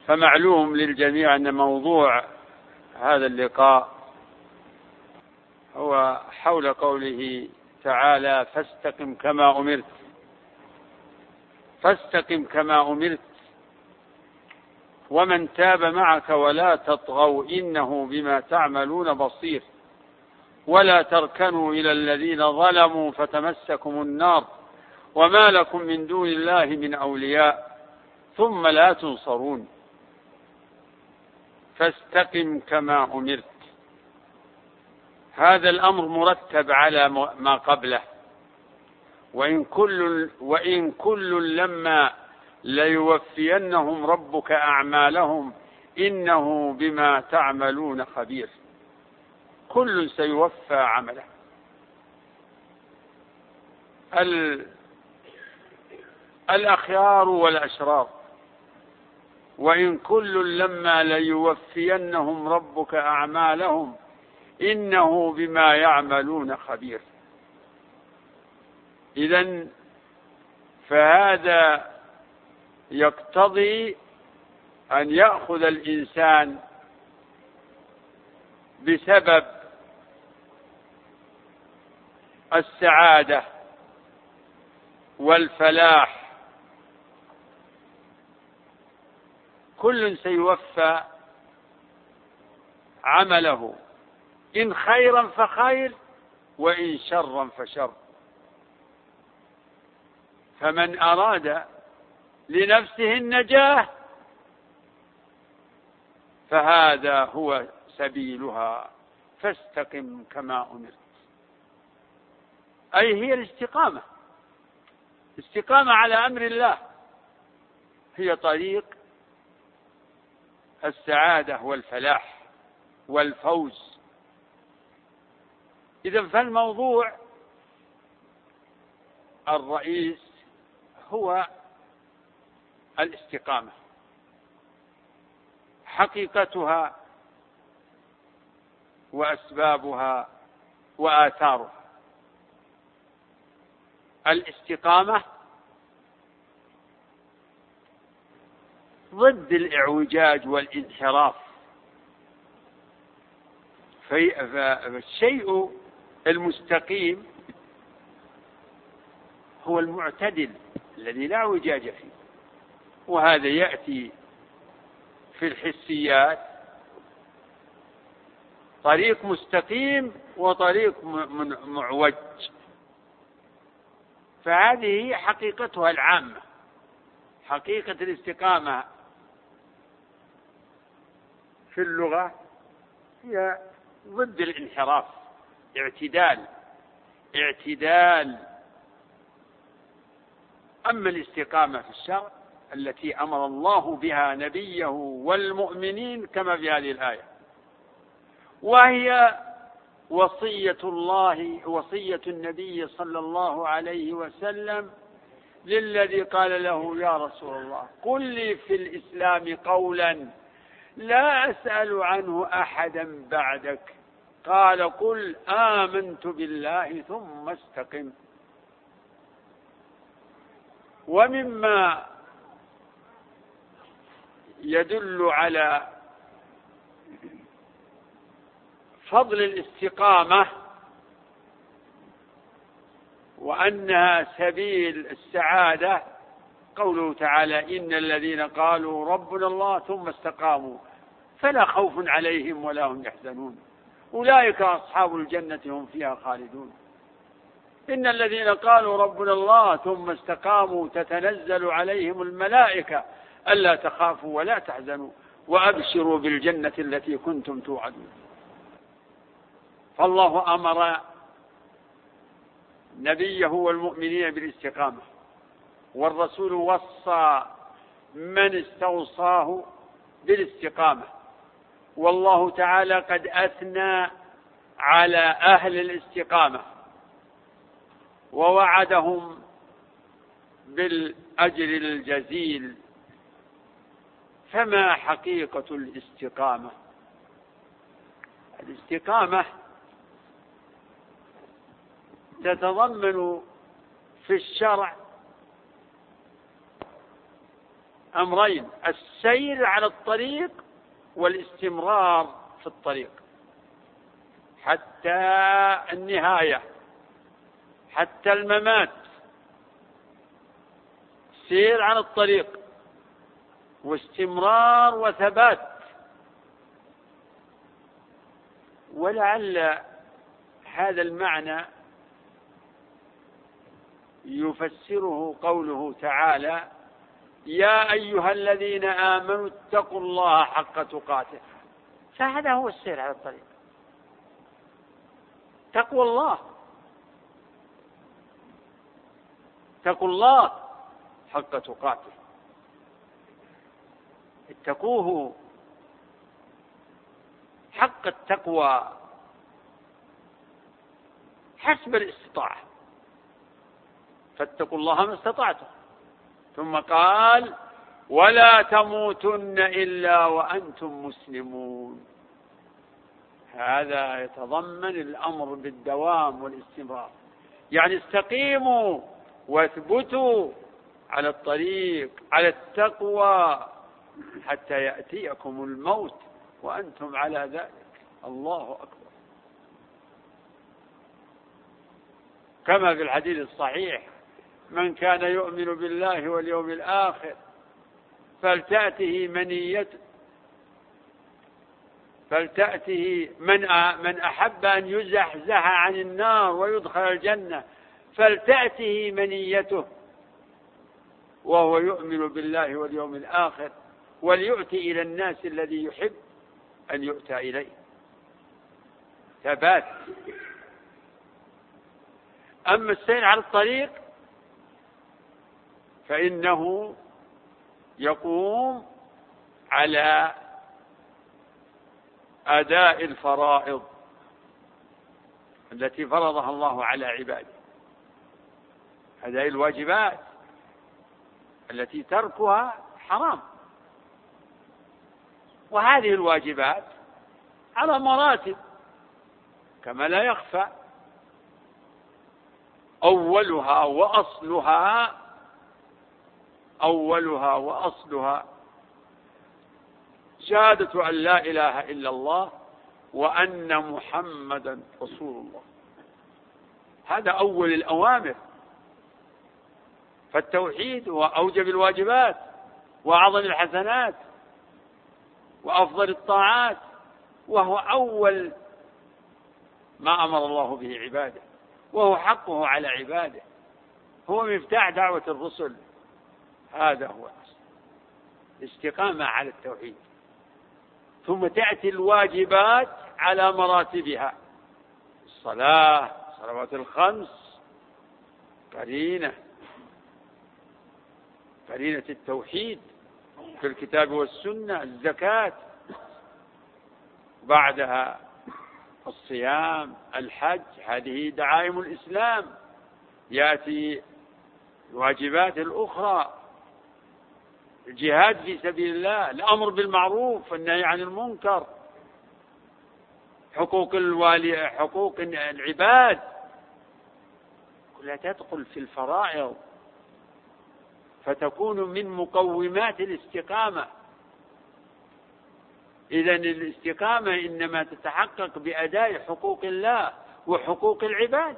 فمعلوم للجميع أن موضوع هذا اللقاء هو حول قوله تعالى: فاستقم كما أمرت. فاستقم كما أمرت ومن تاب معك ولا تطغوا إنه بما تعملون بصير ولا تركنوا إلى الذين ظلموا فتمسكم النار وما لكم من دون الله من أولياء ثم لا تنصرون. فاستقم كما أمرت، هذا الأمر مرتب على ما قبله. وإن كل لما ليوفينهم ربك أعمالهم إنه بما تعملون خبير. كل سيوفى عمله. الأخيار والأشرار. وإن كل لما ليوفينهم ربك أعمالهم إنه بما يعملون خبير. إذن فهذا يقتضي أن يأخذ الإنسان بسبب السعادة والفلاح. كل سيوفى عمله، إن خيرا فخير وإن شرا فشر. فمن أراد لنفسه النجاة فهذا هو سبيلها. فاستقم كما أمرت، أي هي الاستقامة. استقامة على أمر الله هي طريق السعادة والفلاح والفوز. إذن فالموضوع الرئيس هو الاستقامة، حقيقتها وأسبابها وآثارها. الاستقامة ضد الإعوجاج والانحراف. فالشيء المستقيم هو المعتدل الذي لا اعوجاج فيه، وهذا يأتي في الحسيات: طريق مستقيم وطريق معوج. فهذه حقيقتها العامة. حقيقة الاستقامة في اللغة هي ضد الانحراف، اعتدال. أما الاستقامة في الشرع التي أمر الله بها نبيه والمؤمنين كما في هذه الآية، وهي وصية الله، وصية النبي صلى الله عليه وسلم للذي قال له: يا رسول الله قل لي في الإسلام قولا لا أسأل عنه أحدا بعدك. قال: قل آمنت بالله ثم استقم. ومما يدل على فضل الاستقامة وأنها سبيل السعادة قوله تعالى: إن الذين قالوا ربنا الله ثم استقاموا فلا خوف عليهم ولا هم يحزنون أولئك أصحاب الجنة هم فيها خالدون. إن الذين قالوا ربنا الله ثم استقاموا تتنزل عليهم الملائكة ألا تخافوا ولا تحزنوا وأبشروا بالجنة التي كنتم توعدون. فالله أمر نبيه والمؤمنين بالاستقامة، والرسول وصى من استوصاه بالاستقامة. والله تعالى قد أثنى على أهل الاستقامة ووعدهم بالأجر الجزيل. فما حقيقة الاستقامة؟ الاستقامة تتضمن في الشرع أمرين: السير على الطريق والاستمرار في الطريق حتى النهاية، حتى الممات. سير على الطريق واستمرار وثبات. ولعل هذا المعنى يفسره قوله تعالى: يا أيها الذين آمنوا اتقوا الله حق تقاته. فهذا هو السير على الطريق، تقوى الله، اتقوا الله حق تقاته. اتقوه حق التقوى حسب الاستطاعة، فاتقوا الله ما استطعتم. ثم قال: ولا تموتن إلا وأنتم مسلمون. هذا يتضمن الأمر بالدوام والاستمرار، يعني استقيموا واثبتوا على الطريق، على التقوى، حتى يأتيكم الموت وأنتم على ذلك. الله أكبر. كما في الحديث الصحيح: من كان يؤمن بالله واليوم الآخر فلتأته من أحب أن يزحزح عن النار ويدخل الجنة فلتأته منيته وهو يؤمن بالله واليوم الآخر وليؤتي إلى الناس الذي يحب أن يؤتى إليه. ثبات. أما السير على الطريق فإنه يقوم على أداء الفرائض التي فرضها الله على عباده، أداء الواجبات التي تركها حرام. وهذه الواجبات على مراتب كما لا يخفى. أولها وأصلها شهادة أن لا إله إلا الله وأن محمدا رسول الله. هذا أول الأوامر. فالتوحيد هو أوجب الواجبات وأعظم الحسنات وأفضل الطاعات، وهو أول ما أمر الله به عباده، وهو حقه على عباده، هو مفتاح دعوة الرسل. هذا هو الأصل، الاستقامة على التوحيد. ثم تأتي الواجبات على مراتبها: الصلاة، صلوات الخمس، قرينة التوحيد في الكتاب والسنة، الزكاة، بعدها الصيام، الحج، هذه دعائم الإسلام. يأتي الواجبات الأخرى: الجهاد في سبيل الله، الأمر بالمعروف والنهي عن المنكر، حقوق العباد، كلها تدخل في الفرائض، فتكون من مقومات الاستقامة. إذن الاستقامة إنما تتحقق بأداء حقوق الله وحقوق العباد.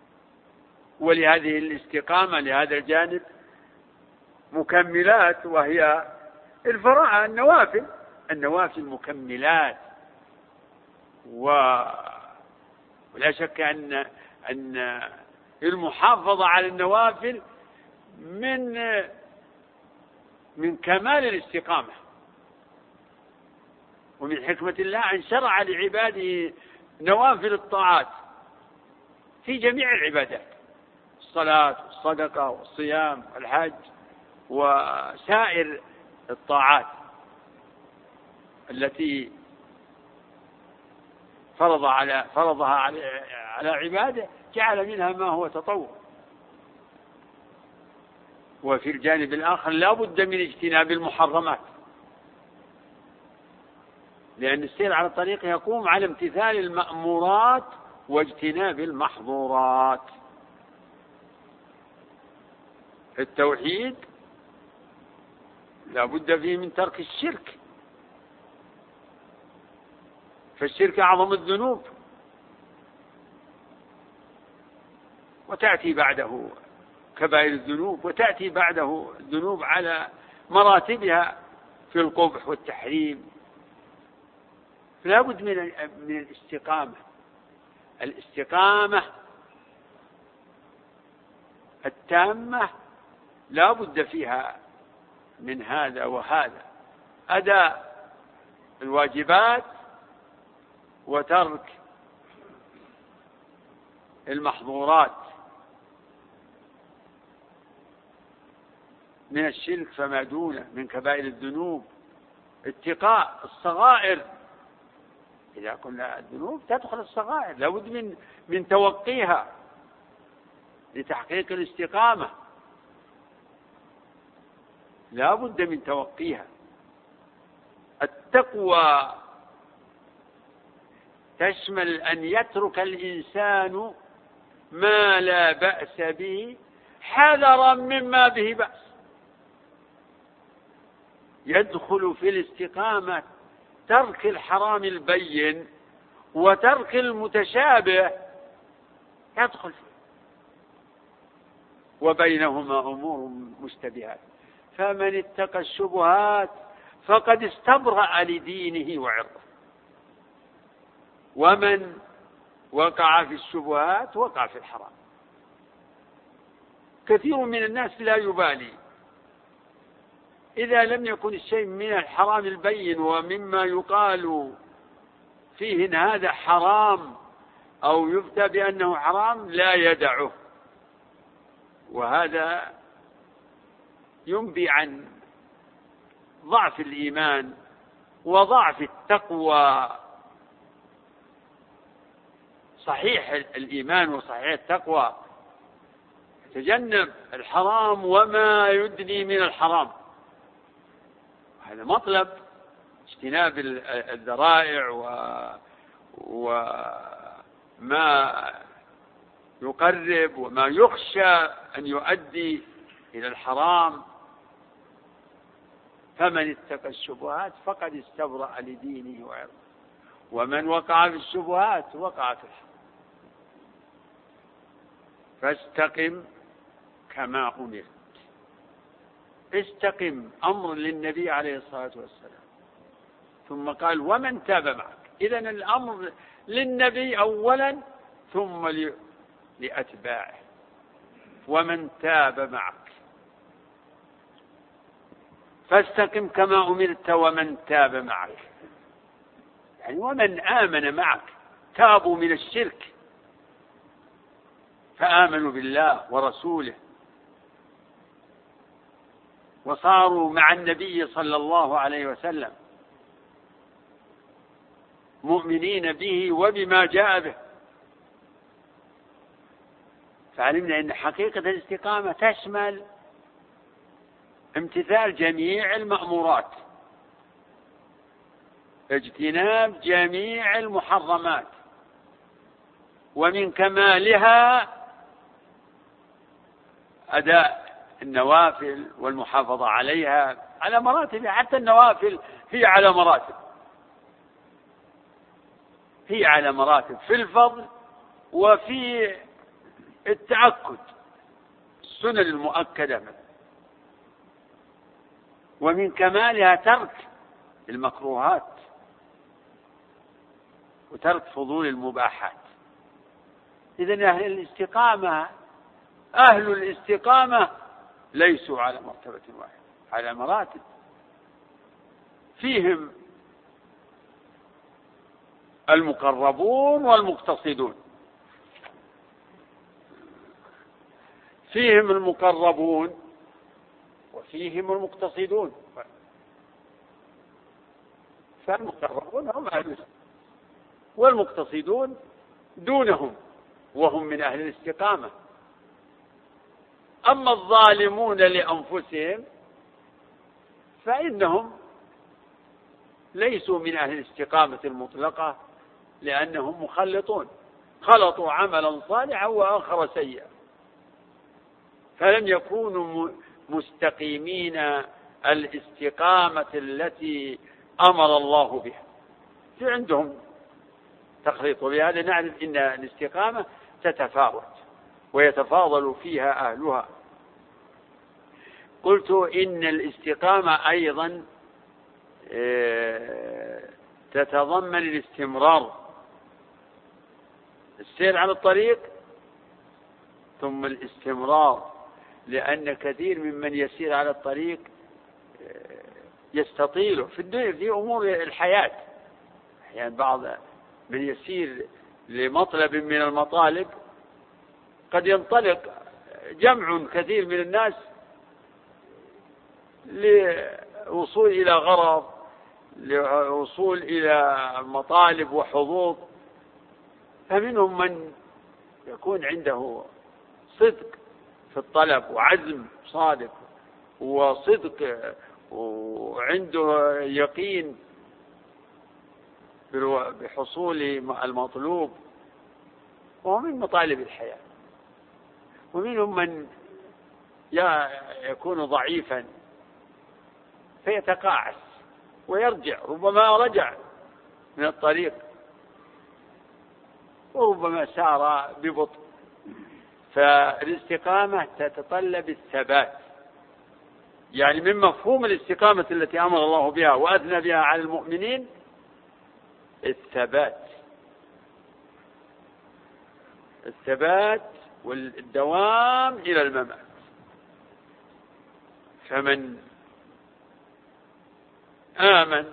ولهذه الاستقامة لهذا الجانب مكملات، وهي الفرائض، النوافل مكملات. ولا شك أن المحافظة على النوافل من كمال الاستقامة، ومن حكمة الله أن شرع لعباده نوافل الطاعات في جميع العبادات: الصلاة والصدقة والصيام والحج وسائر الطاعات التي فرضها على عباده، جعل منها ما هو تطوع. وفي الجانب الآخر لا بد من اجتناب المحرمات، لأن السير على الطريق يقوم على امتثال المأمورات واجتناب المحظورات. التوحيد لا بد فيه من ترك الشرك، فالشرك أعظم الذنوب، وتأتي بعده كبائر الذنوب، وتأتي بعده الذنوب على مراتبها في القبح والتحريم. فلا بد من الاستقامة. الاستقامة التامة لا بد فيها من هذا وهذا: أداء الواجبات وترك المحظورات من الشرك فما دونه من كبائر الذنوب، اتقاء الصغائر. إذا قلنا الذنوب تدخل الصغائر، لا بد من توقيها لتحقيق الاستقامة، لا بد من توقيها. التقوى تشمل أن يترك الإنسان ما لا بأس به حذرا مما به بأس. يدخل في الاستقامة ترك الحرام البين وترك المتشابه، يدخل فيه، وبينهما أمور مشتبهات. فمن اتقى الشبهات فقد استبرأ لدينه وعرضه، ومن وقع في الشبهات وقع في الحرام. كثير من الناس لا يبالي إذا لم يكن الشيء من الحرام البين ومما يقال فيه إن هذا حرام أو يفتى بأنه حرام لا يدعه، وهذا ينبي عن ضعف الإيمان وضعف التقوى. صحيح الإيمان وصحيح التقوى يتجنب الحرام وما يدني من الحرام، هذا مطلب اجتناب الذرائع وما يقرب وما يخشى أن يؤدي إلى الحرام. فمن اتقى الشبهات فقد استبرأ لدينه وعرضه، ومن وقع في الشبهات وقع في الحرام. فاستقم كما أمرت. استقم أمر للنبي عليه الصلاة والسلام، ثم قال ومن تاب معك. إذن الأمر للنبي أولا ثم لأتباعه، ومن تاب معك. فاستقم كما أمرت ومن تاب معك، يعني ومن آمن معك، تابوا من الشرك فآمنوا بالله ورسوله وصاروا مع النبي صلى الله عليه وسلم مؤمنين به وبما جاء به. فعلمنا أن حقيقة الاستقامة تشمل امتثال جميع المأمورات، اجتناب جميع المحرمات، ومن كمالها أداء النوافل والمحافظة عليها على مراتب. حتى النوافل هي على مراتب، هي على مراتب في الفضل وفي التأكد، السنن المؤكدة. ومن كمالها ترك المكروهات وترك فضول المباحات. إذن أهل الاستقامة ليسوا على مرتبة واحدة، على مراتب. فيهم المقربون والمقتصدون، فيهم المقربون وفيهم المقتصدون. فالمقربون هم أهل الإسلام، والمقتصدون دونهم وهم من أهل الاستقامة. أما الظالمون لأنفسهم فإنهم ليسوا من أهل الاستقامة المطلقة، لأنهم مخلطون، خلطوا عملا صالحا وآخر سيئا، فلم يكونوا مستقيمين الاستقامة التي أمر الله بها. في عندهم تخليط، وبهذا نعرف أن الاستقامة تتفاوت ويتفاضل فيها أهلها. قلت إن الاستقامة أيضا تتضمن الاستمرار، السير على الطريق ثم الاستمرار، لأن كثير ممن يسير على الطريق يستطيله في الدنيا في أمور الحياة. يعني بعض من يسير لمطلب من المطالب قد ينطلق جمع كثير من الناس لوصول إلى غرض، لوصول إلى مطالب وحظوظ. فمنهم من يكون عنده صدق في الطلب وعزم صادق وصدق وعنده يقين بحصول المطلوب، وهو من مطالب الحياة. ومنهم من يكون ضعيفا فيتقاعس ويرجع، ربما رجع من الطريق وربما سار ببطء. فالاستقامة تتطلب الثبات، يعني من مفهوم الاستقامة التي أمر الله بها وأثنى بها على المؤمنين الثبات والدوام إلى الممات. فمن آمن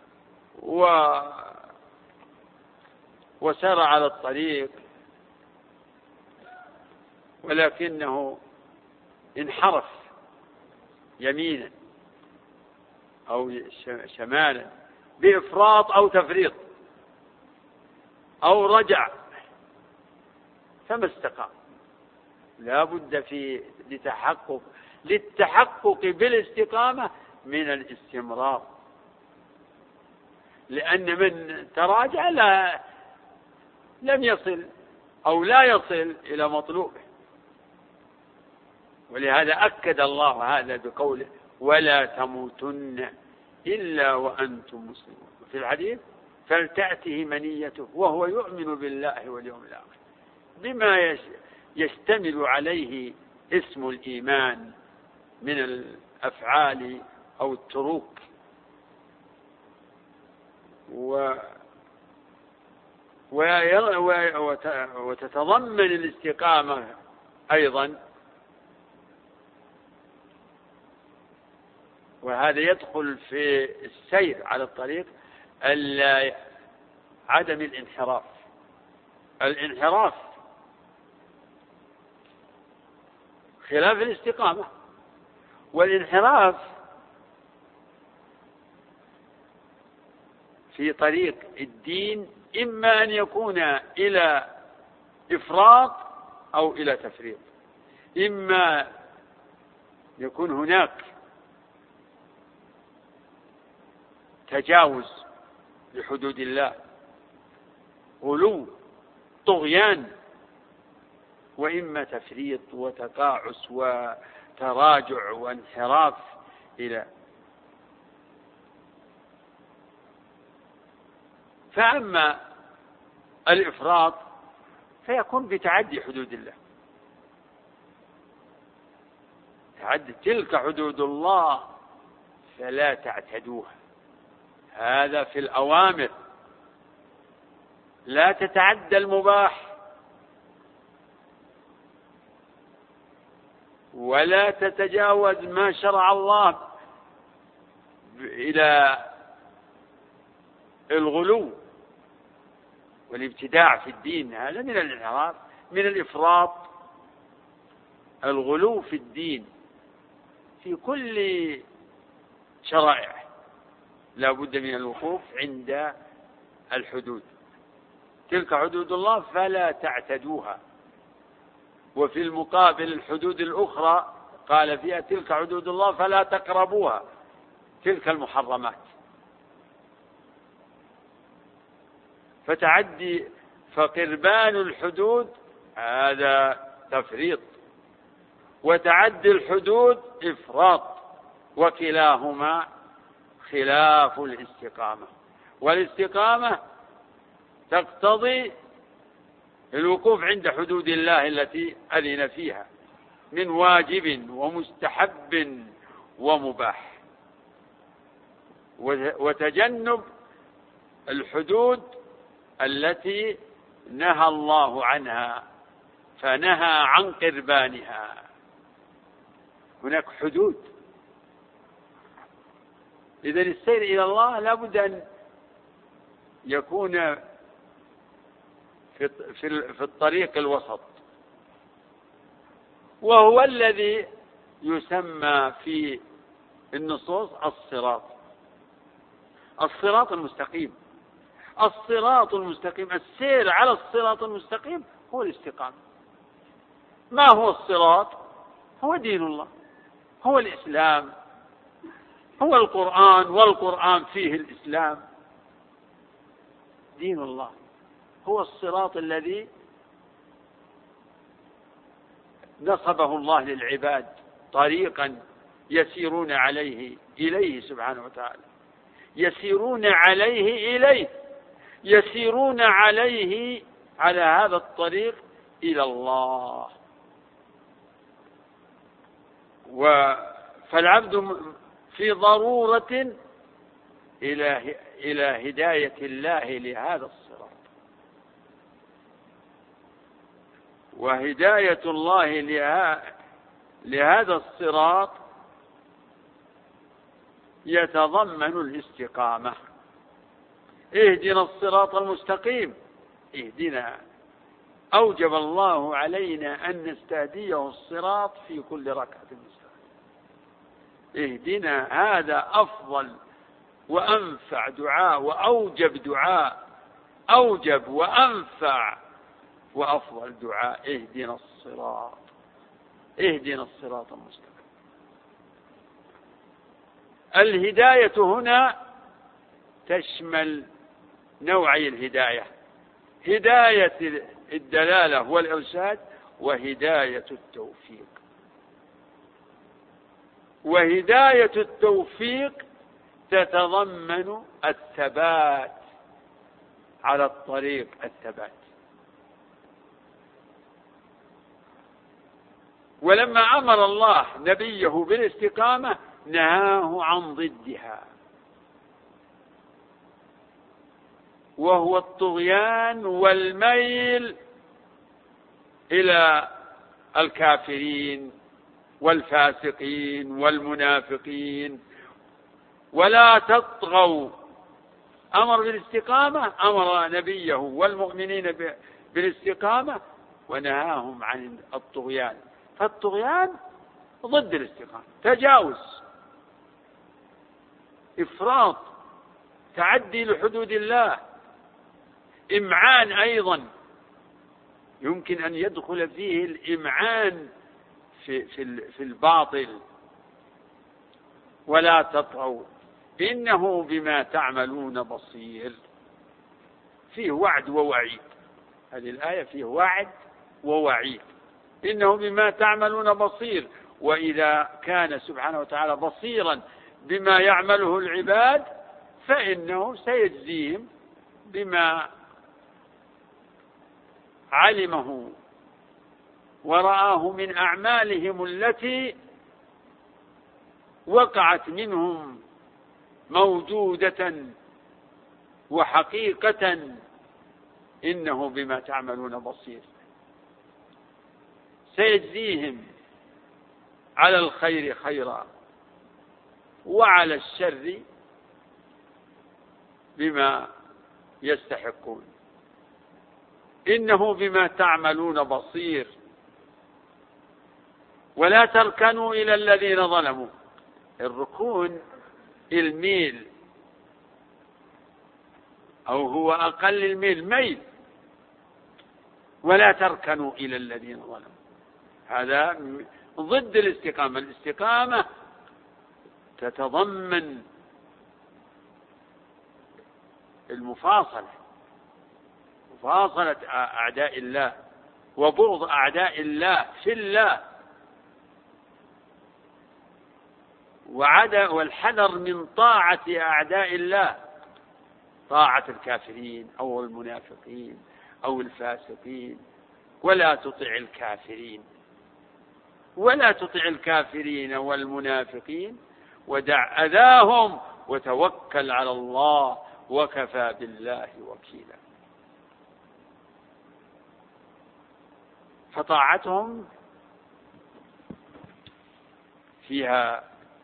وسار على الطريق ولكنه انحرف يمينا أو شمالا بإفراط أو تفريط أو رجع فما استقام. لا بد للتحقق بالاستقامة من الاستمرار، لأن من تراجع لم يصل أو لا يصل إلى مطلوبه. ولهذا أكد الله هذا بقوله ولا تموتن إلا وأنتم مسلمون. في الحديث فلتأته منيته وهو يؤمن بالله واليوم الآخر، بما يشتمل عليه اسم الإيمان من الأفعال أو التروك. وتتضمن الاستقامة أيضا، وهذا يدخل في السير على الطريق، عدم الانحراف خلاف الاستقامة. والانحراف في طريق الدين إما أن يكون إلى إفراط أو إلى تفريط، إما يكون هناك تجاوز لحدود الله، غلو، طغيان، وإما تفريط وتقاعس وتراجع وانحراف فأما الإفراط فيكون بتعدي حدود الله. تلك حدود الله فلا تعتدوها، هذا في الأوامر. لا تتعدى المباح ولا تتجاوز ما شرع الله إلى الغلو والابتداع في الدين. هذا من الانحراف، من الإفراط. الغلو في الدين في كل شرائع لا بد من الوقوف عند الحدود. تلك حدود الله فلا تعتدوها. وفي المقابل الحدود الأخرى قال فيها تلك حدود الله فلا تقربوها، تلك المحرمات. فقربان الحدود هذا تفريط، وتعدي الحدود إفراط. وكلاهما خلاف الاستقامة. والاستقامة تقتضي الوقوف عند حدود الله التي أذن فيها من واجب ومستحب ومباح، وتجنب الحدود التي نهى الله عنها، فنهى عن قربانها. هناك حدود. إذن السير إلى الله لابد أن يكون في الطريق الوسط، وهو الذي يسمى في النصوص الصراط المستقيم. الصراط المستقيم، السير على الصراط المستقيم هو الاستقامة. ما هو الصراط؟ هو دين الله، هو الإسلام، هو القرآن، والقرآن فيه الإسلام. دين الله هو الصراط الذي نصبه الله للعباد، طريقا يسيرون عليه إليه سبحانه وتعالى، يسيرون عليه إليه، يسيرون عليه على هذا الطريق إلى الله. فالعبد في ضرورة إلى هداية الله لهذا الصراط، وهداية الله لهذا الصراط يتضمن الاستقامة. اهدنا الصراط المستقيم، اهدنا، أوجب الله علينا أن نستهديه الصراط في كل ركعة مستقيم. اهدنا، هذا أفضل وأنفع دعاء، وأوجب دعاء، أوجب وأنفع وأفضل دعاء. اهدنا الصراط، اهدنا الصراط المستقيم. الهداية هنا تشمل نوعي الهداية: هداية الدلالة والإرشاد، وهداية التوفيق. وهداية التوفيق تتضمن الثبات على الطريق، الثبات. ولما أمر الله نبيه بالاستقامة نهاه عن ضدها، وهو الطغيان والميل إلى الكافرين والفاسقين والمنافقين. ولا تطغوا، أمر بالاستقامة، أمر نبيه والمؤمنين بالاستقامة، ونهاهم عن الطغيان. فالطغيان ضد الاستقامة، تجاوز، إفراط، تعدي لحدود الله، إمعان. أيضا يمكن أن يدخل فيه الإمعان في الباطل. ولا تطغوا إنه بما تعملون بصير. فيه وعد ووعيد، هذه الآية فيه وعد ووعيد. إنه بما تعملون بصير. وإذا كان سبحانه وتعالى بصيرا بما يعمله العباد فإنه سيجزيهم بما علمه ورآه من أعمالهم التي وقعت منهم موجودة وحقيقة. إنه بما تعملون بصير. سيجزيهم على الخير خيرا، وعلى الشر بما يستحقون. إنه بما تعملون بصير. ولا تركنوا إلى الذين ظلموا. الركون الميل، أو هو أقل الميل، ميل. ولا تركنوا إلى الذين ظلموا، هذا ضد الاستقامة. الاستقامة تتضمن المفاصلة، مفاصلة أعداء الله وبغض أعداء الله في الله. والحذر من طاعة أعداء الله، طاعة الكافرين أو المنافقين أو الفاسقين. ولا تطع الكافرين والمنافقين ودع أذاهم وتوكل على الله وكفى بالله وكيلا. فطاعتهم فيها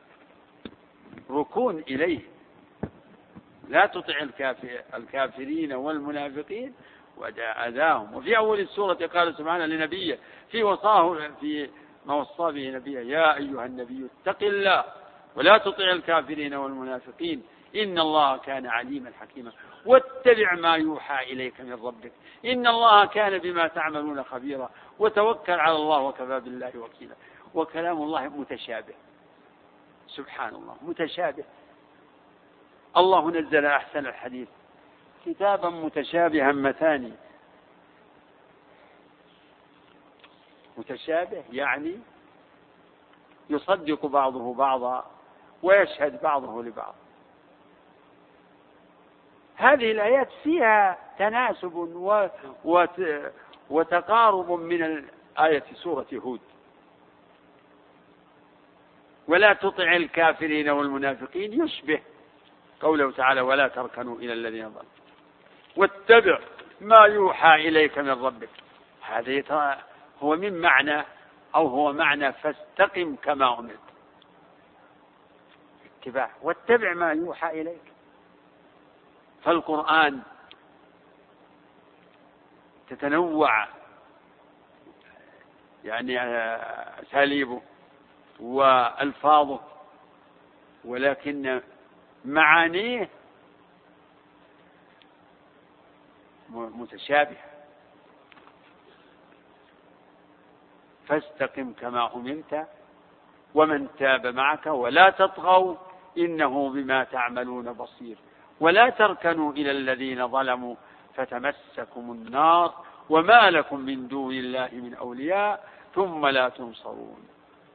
ركون إليه. لا تطع الكافرين والمنافقين ودع أذاهم. وفي أول السورة قال سبحانه لنبيه في ما وصى به نبيه: يا أيها النبي اتق الله ولا تطع الكافرين والمنافقين إن الله كان عليما حكيما واتبع ما يوحى إليك من ربك إن الله كان بما تعملون خبيرا وتوكل على الله وكفى بالله وكيلا. وكلام الله متشابه، سبحان الله، متشابه. الله نزل أحسن الحديث كتابا متشابها مثاني. متشابه يعني يصدق بعضه بعضا ويشهد بعضه لبعض. هذه الآيات فيها تناسب وتقارب من آية سورة هود. ولا تطع الكافرين والمنافقين يشبه قوله تعالى: ولا تركنوا إلى الذين ظلموا واتبع ما يوحى إليك من ربك. هذا هو معنى فاستقم كما أمرت. اتباع واتبع ما يوحى إليك. فالقرآن تتنوع يعني أساليبه وألفاظه، ولكن معانيه متشابهة. فاستقم كما أمرت ومن تاب معك ولا تطغوا إنه بما تعملون بصير ولا تركنوا إلى الذين ظلموا فتمسكم النار وما لكم من دون الله من أولياء ثم لا تنصرون.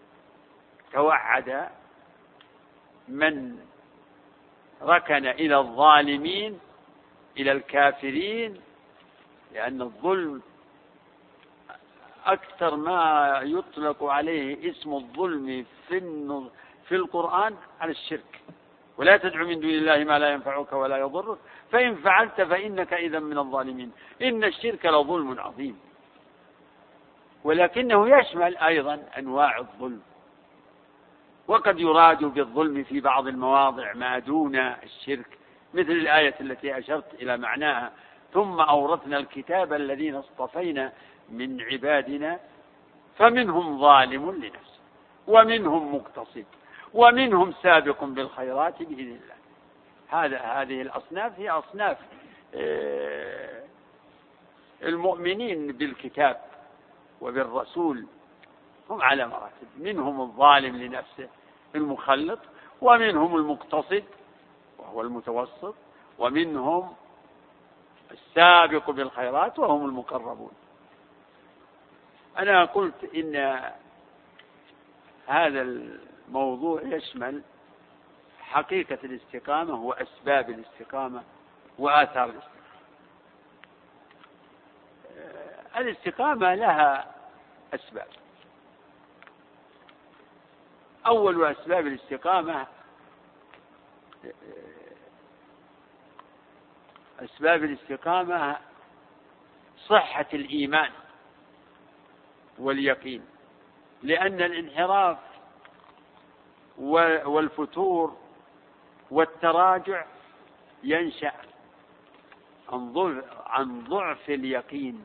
توعد من ركن إلى الظالمين إلى الكافرين، لأن الظلم أكثر ما يطلق عليه اسم الظلم في القرآن على الشرك. ولا تدع من دون الله ما لا ينفعك ولا يضرك فإن فعلت فإنك إذا من الظالمين. إن الشرك لظلم عظيم، ولكنه يشمل أيضا أنواع الظلم. وقد يراد بالظلم في بعض المواضع ما دون الشرك، مثل الآية التي أشرت إلى معناها: ثم أورثنا الكتاب الذين اصطفينا من عبادنا فمنهم ظالم لنفسه ومنهم مقتصد ومنهم سابق بالخيرات بإذن الله. هذه الأصناف هي أصناف المؤمنين بالكتاب وبالرسول، هم على مراتب: منهم الظالم لنفسه المخلط، ومنهم المقتصد وهو المتوسط، ومنهم السابق بالخيرات وهم المقربون. أنا قلت إن هذا الموضوع يشمل حقيقة الاستقامة وأسباب الاستقامة وآثار الاستقامة. الاستقامة لها أسباب. أول أسباب الاستقامة صحة الإيمان واليقين، لأن الانحراف والفتور والتراجع ينشأ عن ضعف اليقين.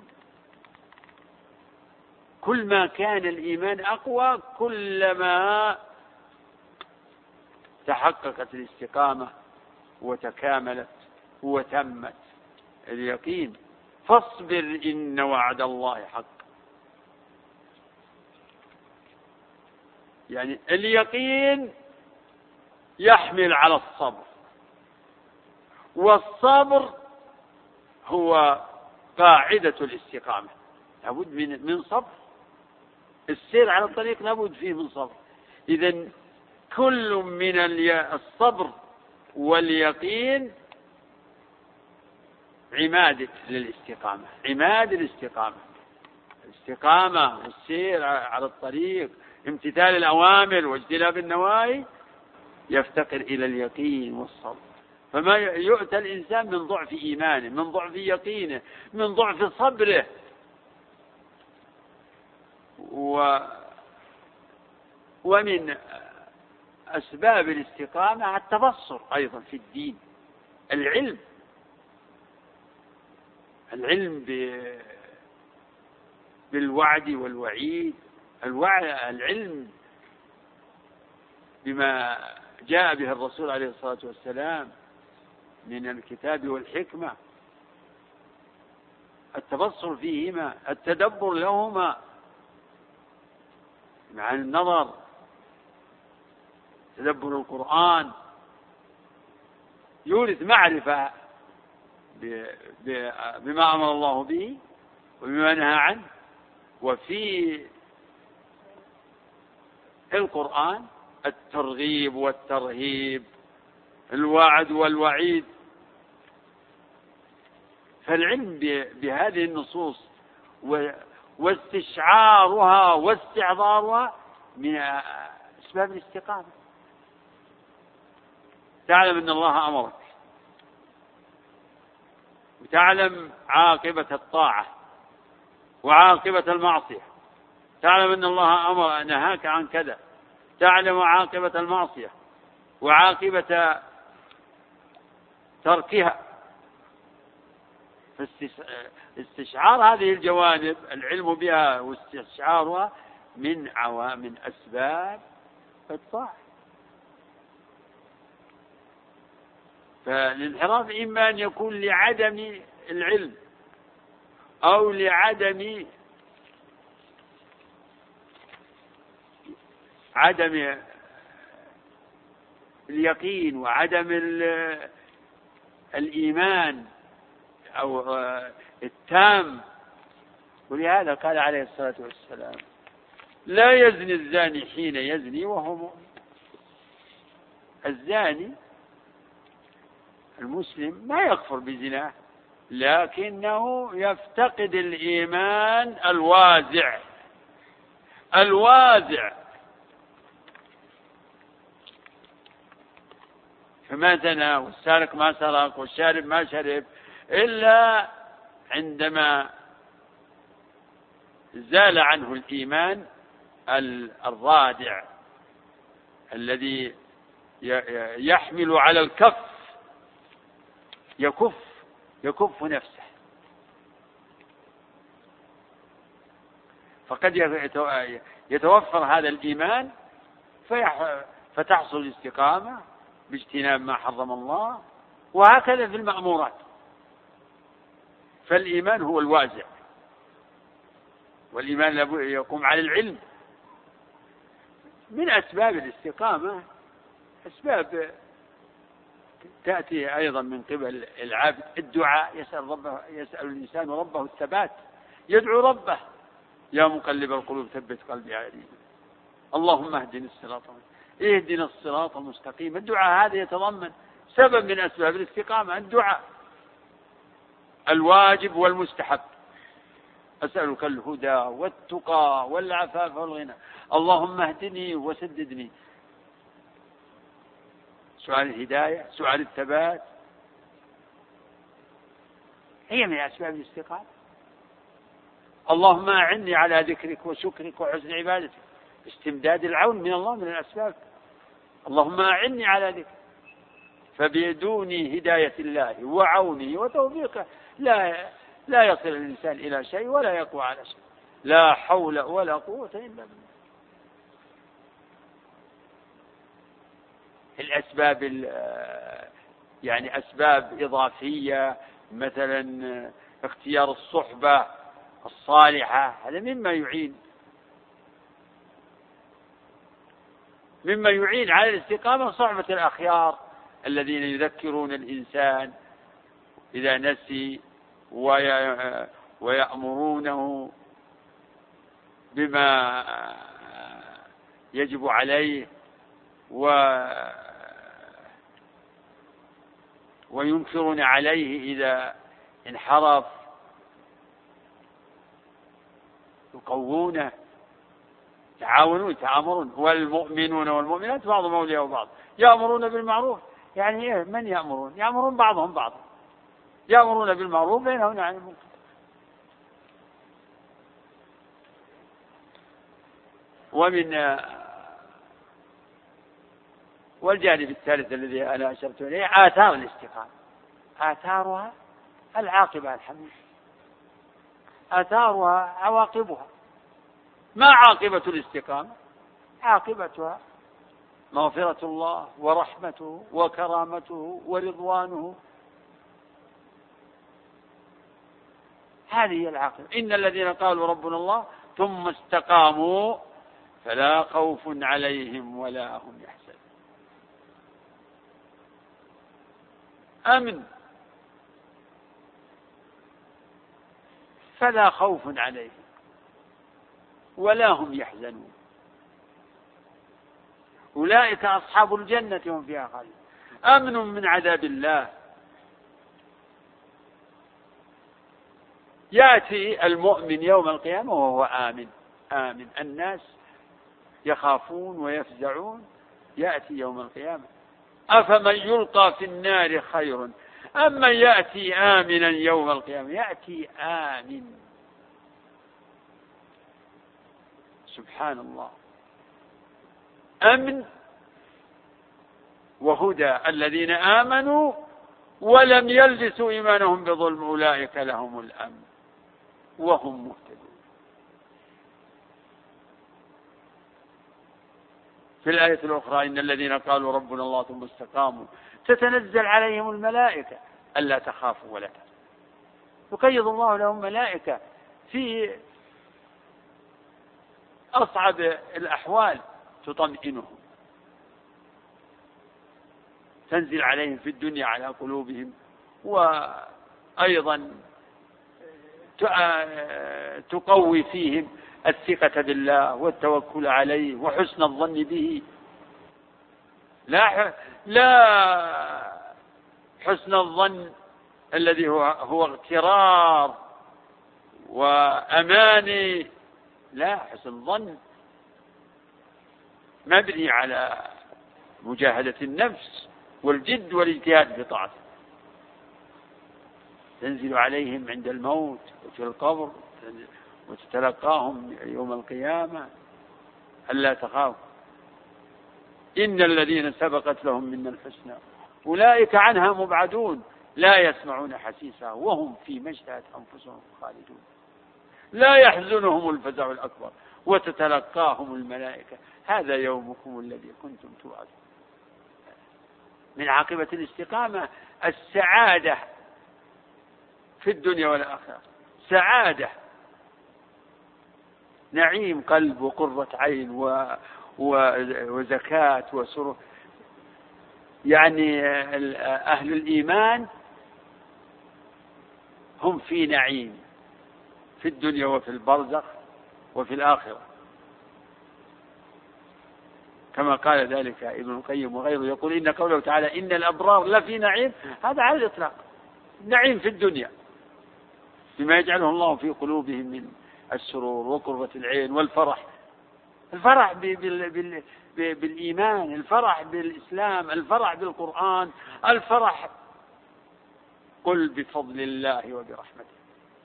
كل ما كان الإيمان أقوى كلما تحققت الاستقامة وتكاملت وتمت اليقين. فاصبر إن وعد الله حق. يعني اليقين يحمل على الصبر، والصبر هو قاعدة الاستقامة. لابد من صبر. السير على الطريق لابد فيه من صبر. إذن كل من الصبر واليقين عماد للاستقامة، عماد الاستقامة، الاستقامة والسير على الطريق، امتثال الأوامر واجتناب النواهي، يفتقر إلى اليقين والصبر. فما يؤتى الإنسان من ضعف إيمانه، من ضعف يقينه، من ضعف صبره. ومن أسباب الاستقامة التبصر أيضا في الدين، العلم بالوعد والوعيد، العلم بما جاء به الرسول عليه الصلاة والسلام من الكتاب والحكمة، التبصر فيهما، التدبر لهما مع النظر، تدبر القرآن يورث معرفة بما أمر الله به وبما نهى عنه. وفي القرآن الترغيب والترهيب، الوعد والوعيد. فالعلم بهذه النصوص واستشعارها واستحضارها من أسباب الاستقامة. تعلم أن الله أمرك، وتعلم عاقبة الطاعة وعاقبة المعصية، تعلم أن الله نهاك عن كذا، تعلم عاقبة المعصية وعاقبة تركها. فاستشعار هذه الجوانب، العلم بها واستشعارها من أسباب الطاعة. فالانحراف إما أن يكون لعدم العلم أو لعدم اليقين وعدم الإيمان أو التام. ولهذا قال عليه الصلاة والسلام: لا يزني الزاني حين يزني وهو مؤمن. الزاني المسلم ما يكفر بزناه، لكنه يفتقد الإيمان الوازع. فما زنى والسارق ما سرق والشارب ما شرب إلا عندما زال عنه الإيمان الرادع الذي يحمل على الكف، يكف نفسه. فقد يتوفر هذا الإيمان فتحصل الاستقامة باجتناب ما حرم الله، وهكذا في المأمورات. فالإيمان هو الوازع، والإيمان يقوم على العلم. من أسباب الاستقامة أسباب تأتي أيضا من قبل العبد، الدعاء. يسأل الإنسان ربه الثبات، يدعو ربه: يا مقلب القلوب ثبت قلبي على دينك، اللهم اهدنا الصراط المستقيم. الدعاء هذا يتضمن سبب من أسباب الاستقامة، الدعاء الواجب والمستحب. أسألك الهدى والتقى والعفاف والغنى، اللهم اهدني وسددني. سؤال الهداية، سؤال الثبات، هي من أسباب الاستقامة. اللهم أعني على ذكرك وشكرك وحسن عبادتك. استمداد العون من الله من الأسباب. اللهم أعني على ذكرك. فبدون هداية الله وعونه وتوفيقه لا يصل الإنسان إلى شيء ولا يقوى على شيء. لا حول ولا قوة إلا بالله. الأسباب يعني أسباب إضافية، مثلا اختيار الصحبة الصالحة، هذا مما يعين على الاستقامة. صحبة الأخيار الذين يذكرون الإنسان إذا نسي ويأمرونه بما يجب عليه وينكرون عليه إذا انحرف، يقوونه، يتعاونون يتآمرون. والمؤمنون والمؤمنات بعضهم أولياء بعض، يأمرون بالمعروف. يعني إيه؟ من يأمرون؟ يأمرون بعضهم بعضا، يأمرون بالمعروف بينهم عن المنكر. والجانب الثالث الذي أنا أشرت إليه آثار الاستقامة. آثارها العاقبة الحميدة، آثارها عواقبها. ما عاقبة الاستقامة؟ عاقبتها مغفرة الله ورحمته وكرامته ورضوانه. هذه العاقبة. إن الذين قالوا ربنا الله ثم استقاموا فلا خوف عليهم ولا هم يحزنون. أمن، فلا خوف عليهم ولا هم يحزنون. أولئك أصحاب الجنة هم فيها خالدون. أمن من عذاب الله. يأتي المؤمن يوم القيامة وهو آمن. آمن. الناس يخافون ويفزعون، يأتي يوم القيامة أفمن يلقى في النار خير أم من يأتي آمنا يوم القيامة. يأتي آمن. سبحان الله. أمن وهدى. الذين آمنوا ولم يلبسوا إيمانهم بظلم أولئك لهم الأمن وهم مهتدون. في الآية الأخرى إن الذين قالوا ربنا الله ثم استقاموا تتنزل عليهم الملائكة ألا تخافوا ولا تحزنوا. يقيض الله لهم ملائكة في أصعب الأحوال تطمئنهم، تنزل عليهم في الدنيا على قلوبهم، وأيضا تقوي فيهم الثقة بالله والتوكل عليه وحسن الظن به. لا حسن الظن الذي هو اغترار وأماني. لا، حسن الظن مبني على مجاهدة النفس والجد والاجتهاد في طاعته. تنزل عليهم عند الموت وفي القبر وتتلقاهم يوم القيامة ألا تخافوا إن الذين سبقت لهم منا الحسنى أولئك عنها مبعدون لا يسمعون حسيسها وهم فيما اشتهت أنفسهم خالدون. لا يحزنهم الفزع الأكبر وتتلقاهم الملائكة هذا يومكم الذي كنتم توعدون. من عاقبة الاستقامة السعادة في الدنيا والآخرة. سعادة، نعيم قلب وقرة عين وزكاة وسرور. يعني أهل الإيمان هم في نعيم في الدنيا وفي البرزخ وفي الآخرة، كما قال ذلك ابن القيم وغيره. يقول إن قوله تعالى إن الأبرار لفي نعيم، هذا على الإطلاق نعيم في الدنيا بما يجعله الله في قلوبهم من السرور وقرة العين والفرح. الفرح بالإيمان، الفرح بالإسلام، الفرح بالقرآن، الفرح قل بفضل الله وبرحمته.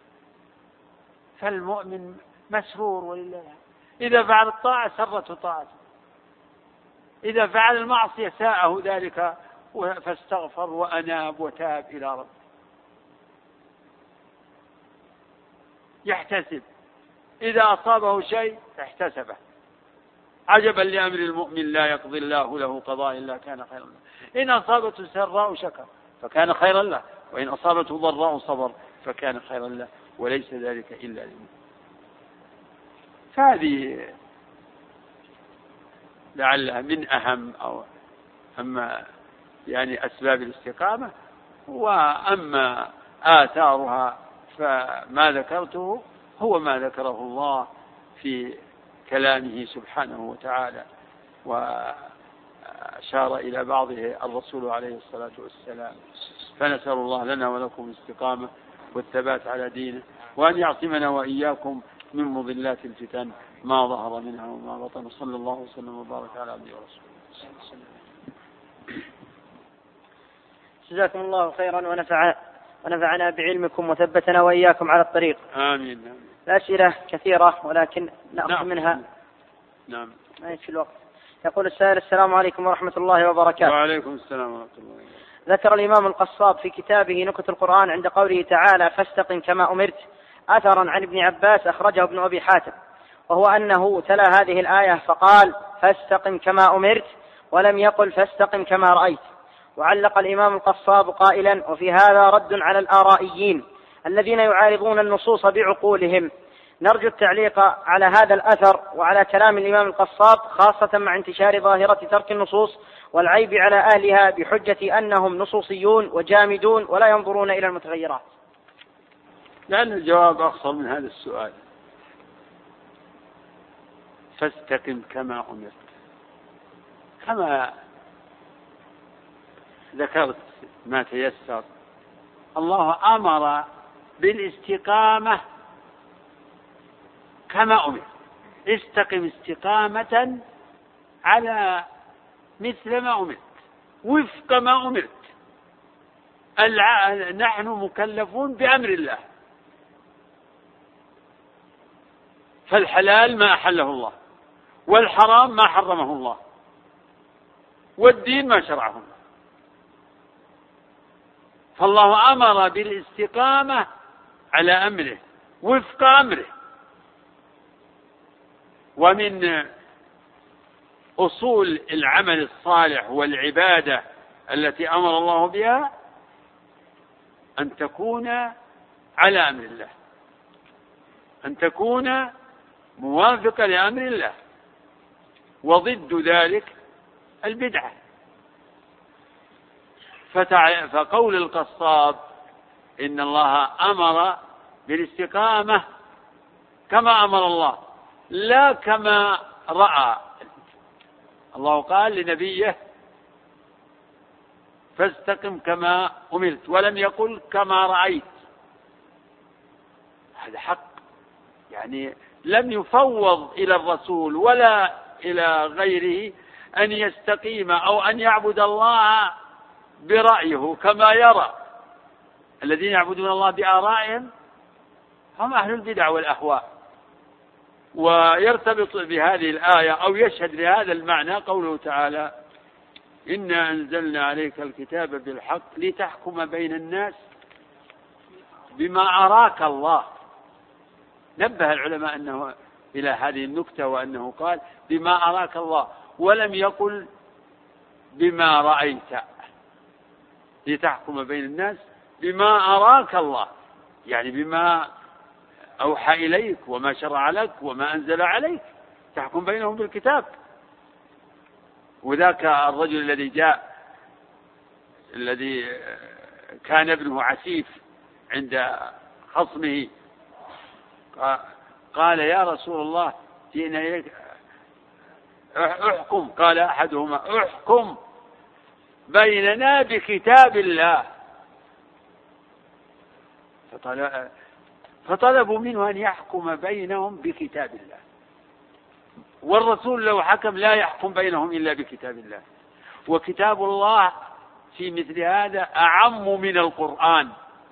فالمؤمن مسرور ولله. إذا فعل الطاعة سرته طاعته، إذا فعل المعصية ساءه ذلك فاستغفر وأناب وتاب إلى ربه. يحتسب، إذا أصابه شيء احتسبه. عجبا لأمر المؤمن لا يقضي الله له قضاء إلا كان خيرا له. إن أصابته سراء شكر فكان خيرا له، وإن أصابته ضراء صبر فكان خيرا له، وليس ذلك إلا للمؤمن. فهذه لعلها من أهم أما يعني أسباب الاستقامة. وأما آثارها فما ذكرته هو ما ذكره الله في كلامه سبحانه وتعالى، أشار إلى بعضه الرسول عليه الصلاة والسلام. فنسأل الله لنا ولكم الاستقامة والثبات على دينه، وأن يعصمنا وإياكم من مضلات الفتن ما ظهر منها وما بطن. صلى الله وسلم وبارك على عبده ورسوله. جزاكم الله خيرا ونفعنا بعلمكم وثبتنا وإياكم على الطريق. آمين. الأسئلة كثيرة ولكن نأخذ منها. نعم. ما يكفي الوقت. يقول السائل: السلام عليكم ورحمة الله وبركاته. وعليكم السلام ورحمة الله وبركاته. ذكر الإمام القصاب في كتابه نكت القرآن عند قوله تعالى: فاستقم كما أمرت، أثرا عن ابن عباس أخرجه ابن أبي حاتم، وهو أنه تلا هذه الآية فقال: فاستقم كما أمرت، ولم يقل فاستقم كما رأيت. وعلق الإمام القصاب قائلا: وفي هذا رد على الآرائيين الذين يعارضون النصوص بعقولهم. نرجو التعليق على هذا الأثر وعلى كلام الإمام القصاب، خاصة مع انتشار ظاهرة ترك النصوص والعيب على أهلها بحجة أنهم نصوصيون وجامدون ولا ينظرون إلى المتغيرات. لأن الجواب أخصر من هذا السؤال. فاستقم كما أمرت، كما ذكرت ما تيسر. الله أمر بالاستقامة كما أمر. استقم استقامة على مثل ما أمرت، وفق ما أمرت. نحن مكلفون بأمر الله، فالحلال ما أحله الله، والحرام ما حرمه الله، والدين ما شرعه الله. فالله أمر بالاستقامة على أمره وفق أمره. ومن أصول العمل الصالح والعبادة التي أمر الله بها أن تكون على أمر الله، أن تكون موافقة لأمر الله، وضد ذلك البدعة. فقول القصاب إن الله أمر بالاستقامة كما أمر الله، لا كما رأى. الله قال لنبيه: فاستقم كما أمرت، ولم يقل كما رأيت. هذا حق، يعني لم يفوض إلى الرسول ولا إلى غيره أن يستقيم أو أن يعبد الله برأيه كما يرى. الذين يعبدون الله بآرائهم هم أهل البدع والأهواء. ويرتبط بهذه الآية أو يشهد لهذا المعنى قوله تعالى: إنا أنزلنا عليك الكتاب بالحق لتحكم بين الناس بما أراك الله. نبه العلماء أنه إلى هذه النكتة، وأنه قال بما أراك الله، ولم يقل بما رأيت. لتحكم بين الناس بما أراك الله، يعني بما أوحى إليك وما شرع لك وما أنزل عليك، تحكم بينهم بالكتاب. وذاك الرجل الذي جاء، الذي كان ابنه عسيف عند خصمه، قال: يا رسول الله جئنا إليك احكم. قال أحدهما: احكم بيننا بكتاب الله. فطلبوا منه أن يحكم بينهم بكتاب الله، والرسول لو حكم لا يحكم بينهم إلا بكتاب الله. وكتاب الله في مثل هذا أعم من القرآن،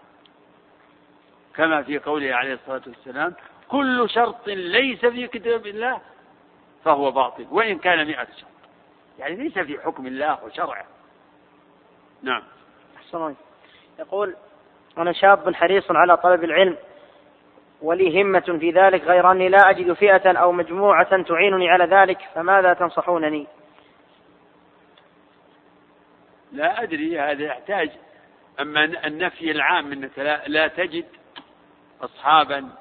كما في قوله عليه الصلاة والسلام: كل شرط ليس في كتاب الله فهو باطل وإن كان 100 شرط. يعني ليس في حكم الله وشرعه. نعم. أحسن. يقول: أنا شاب حريص على طلب العلم ولي همة في ذلك، غير أني لا أجد فئة أو مجموعة تعينني على ذلك، فماذا تنصحونني؟ لا أدري، هذا يحتاج. أما النفي العام أنك لا تجد أصحابا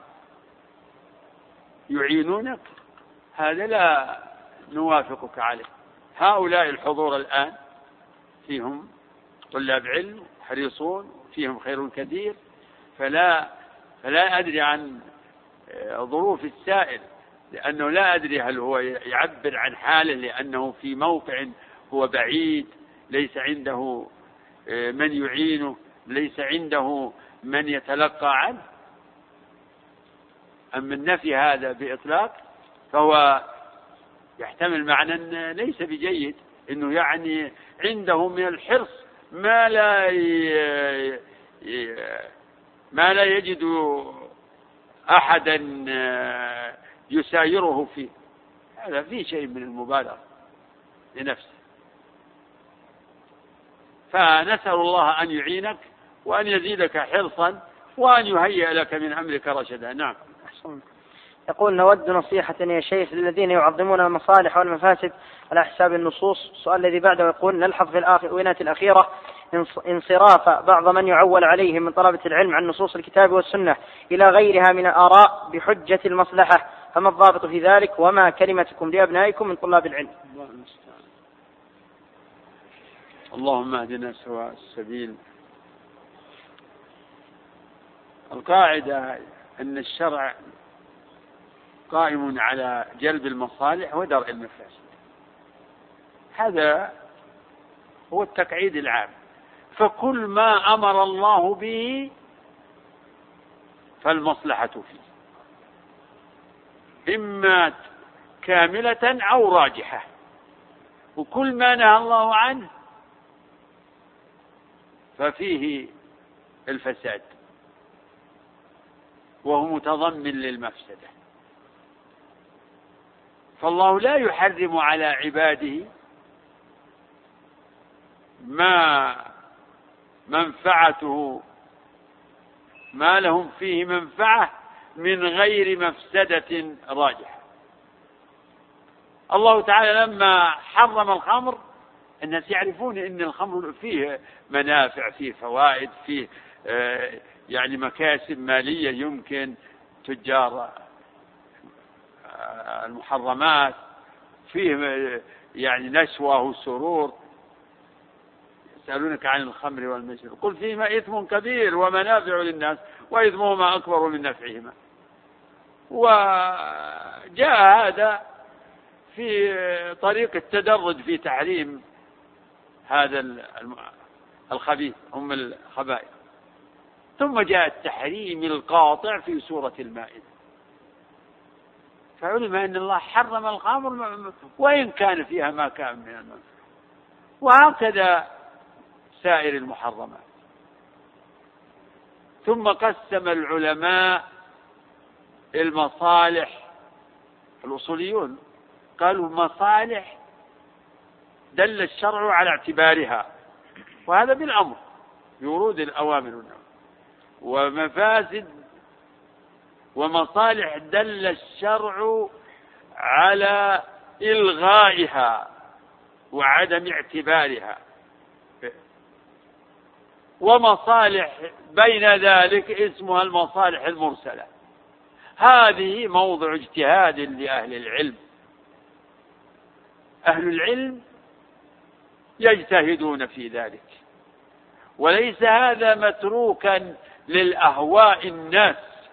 يعينونك، هذا لا نوافقك عليه. هؤلاء الحضور الآن فيهم طلاب علم حريصون، فيهم خير كثير، فلا أدري عن ظروف السائل، لأنه لا أدري هل هو يعبر عن حاله لأنه في موقع هو بعيد، ليس عنده من يعينه، ليس عنده من يتلقى عنه. أما النفي هذا بإطلاق فهو يحتمل معنى ليس بجيد، إنه يعني عنده من الحرص ما لا يجد أحدا يسايره فيه. هذا فيه شيء من المبالغة لنفسه. فنسأل الله أن يعينك وأن يزيدك حرصا وأن يهيئ لك من أمرك رشدا. نعم. يقول: نود نصيحة يا شيخ للذين يعظمون المصالح والمفاسد على حساب النصوص. السؤال الذي بعده يقول: نلحظ في الآونة الأخيرة انصراف بعض من يعول عليهم من طلبة العلم عن نصوص الكتاب والسنة إلى غيرها من الآراء بحجة المصلحة، فما الضابط في ذلك؟ وما كلمتكم لأبنائكم من طلاب العلم؟ اللهم اهدنا سواء السبيل. القاعدة أن الشرع قائم على جلب المصالح ودرء المفاسد، هذا هو التقعيد العام. فكل ما أمر الله به فالمصلحة فيه، إما كاملة أو راجحة، وكل ما نهى الله عنه ففيه الفساد وهو متضمن للمفسدة. فالله لا يحرم على عباده ما منفعته ما لهم فيه منفعة من غير مفسدة راجحة. الله تعالى لما حرم الخمر الناس يعرفون ان الخمر فيه منافع، فيه فوائد، فيه يعني مكاسب مالية يمكن تجار المحرمات، فيه يعني نشوة وسرور. يسألونك عن الخمر والميسر قل فيهما إثم كبير ومنافع للناس وإثمهما أكبر من نفعهما. وجاء هذا في طريق التدرج في تحريم هذا الخبيث هم الخبائث، ثم جاء التحريم القاطع في سورة المائدة، فعلم أن الله حرم الخمر وإن كان فيها ما كان من المنفعة، وهكذا سائر المحرمات. ثم قسم العلماء المصالح، الأصوليون قالوا مصالح دل الشرع على اعتبارها، وهذا بالأمر بورود الأوامر والنهي، ومفاسد ومصالح دل الشرع على إلغائها وعدم اعتبارها، ومصالح بين ذلك اسمها المصالح المرسلة. هذه موضع اجتهاد لأهل العلم. أهل العلم يجتهدون في ذلك، وليس هذا متروكا للأهواء الناس،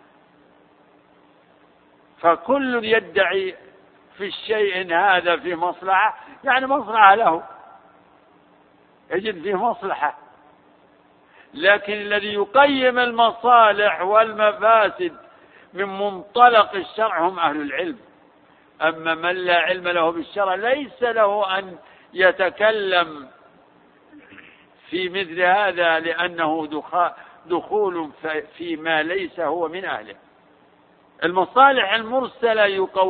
فكل يدعي في الشيء هذا في مصلحة، يعني مصلحة له، يجد فيه مصلحة. لكن الذي يقيم المصالح والمفاسد من منطلق الشرع هم أهل العلم. أما من لا علم له بالشرع ليس له أن يتكلم في مثل هذا، لأنه دخول فيما ليس هو من أهله. المصالح المرسلة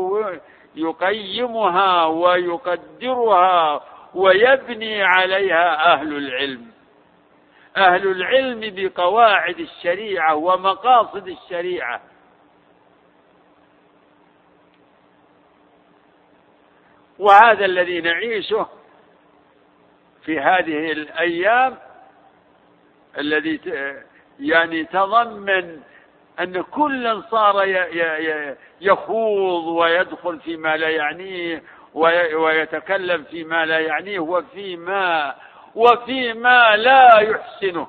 يقيمها ويقدرها ويبني عليها أهل العلم. أهل العلم بقواعد الشريعة ومقاصد الشريعة. وهذا الذي نعيشه في هذه الأيام، الذي يعني تضمن أن كل صار يخوض ويدخل فيما لا يعنيه ويتكلم فيما لا يعنيه وفيما لا يحسنه،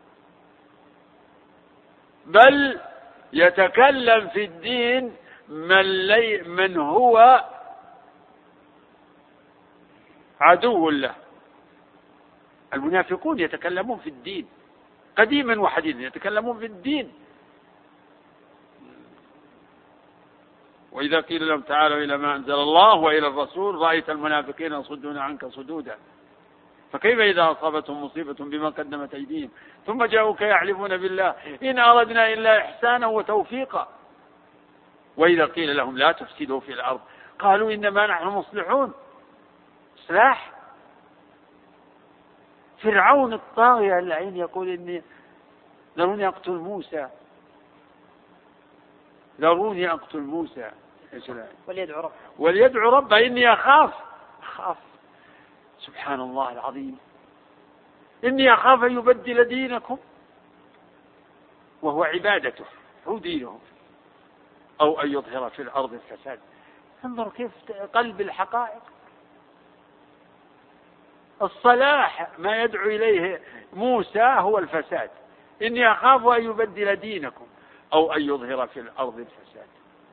بل يتكلم في الدين من هو عدو له المنافقون يتكلمون في الدين قديما وحديثا، يتكلمون في الدين. وإذا قيل لهم تعالوا إلى ما أنزل الله وإلى الرسول رأيت المنافقين يصدون عنك صدودا، فكيف إذا أصابتهم مصيبة بما قدمت أيديهم ثم جاءوك يحلفون بالله إن أردنا إلا إحسانا وتوفيقا. وإذا قيل لهم لا تفسدوا في الأرض قالوا إنما نحن مصلحون. إصلاح. فرعون الطاغية اللعين يقول إني ذروني أقتل موسى، ذروني أقتل موسى وليدعو ربه إني أخاف. سبحان الله العظيم، إني أخاف أن يبدل دينكم، وهو عبادته هو دينه، أو أن يظهر في الأرض الفساد. انظر كيف قلب الحقائق. الصلاح ما يدعو إليه موسى هو الفساد. إني أخاف أن يبدل دينكم أو أن يظهر في الأرض الفساد.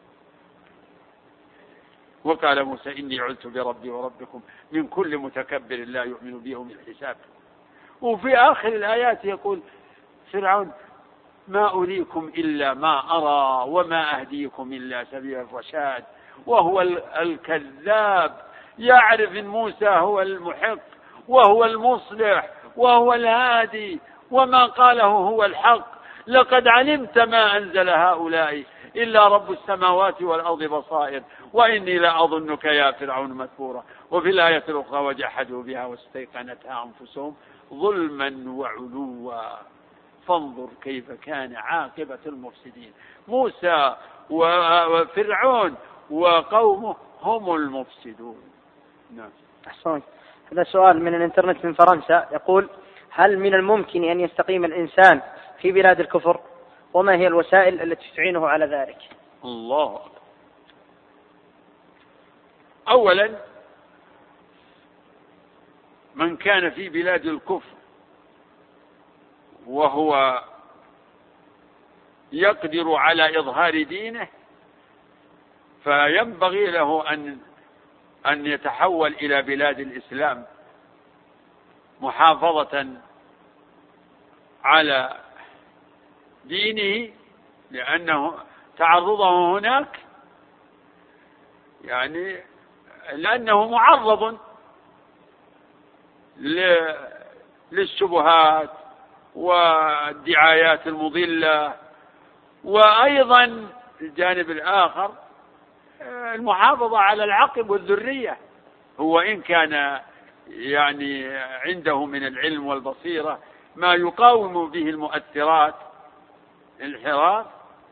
وقال موسى إني عذت بربي وربكم من كل متكبر لا يؤمن بي يوم الحساب. وفي آخر الآيات يقول فرعون ما أريكم إلا ما أرى وما أهديكم إلا سبيل الرشاد. وهو الكذاب، يعرف إن موسى هو المحق وهو المصلح وهو الهادي، وما قاله هو الحق. لقد علمت ما أنزل هؤلاء إلا رب السماوات والأرض بصائر وإني لأظنك يا فرعون مثبورا. وفي الآية الأخرى وجحدوا بها واستيقنتها أنفسهم ظلما وعلوا فانظر كيف كان عاقبة المفسدين. موسى وفرعون وقومه هم المفسدون. نعم. أحسن. هذا سؤال من الإنترنت من فرنسا يقول هل من الممكن أن يستقيم الإنسان في بلاد الكفر؟ وما هي الوسائل التي تعينه على ذلك؟ الله أكبر. أولا من كان في بلاد الكفر وهو يقدر على إظهار دينه فينبغي له أن يتحول إلى بلاد الإسلام محافظة على دينه، لأنه تعرضه هناك يعني لأنه معرض للشبهات والدعايات المضلة. وأيضا الجانب الآخر المحافظة على العقب والذرية. هو إن كان يعني عنده من العلم والبصيرة ما يقاوم به المؤثرات الانحراف،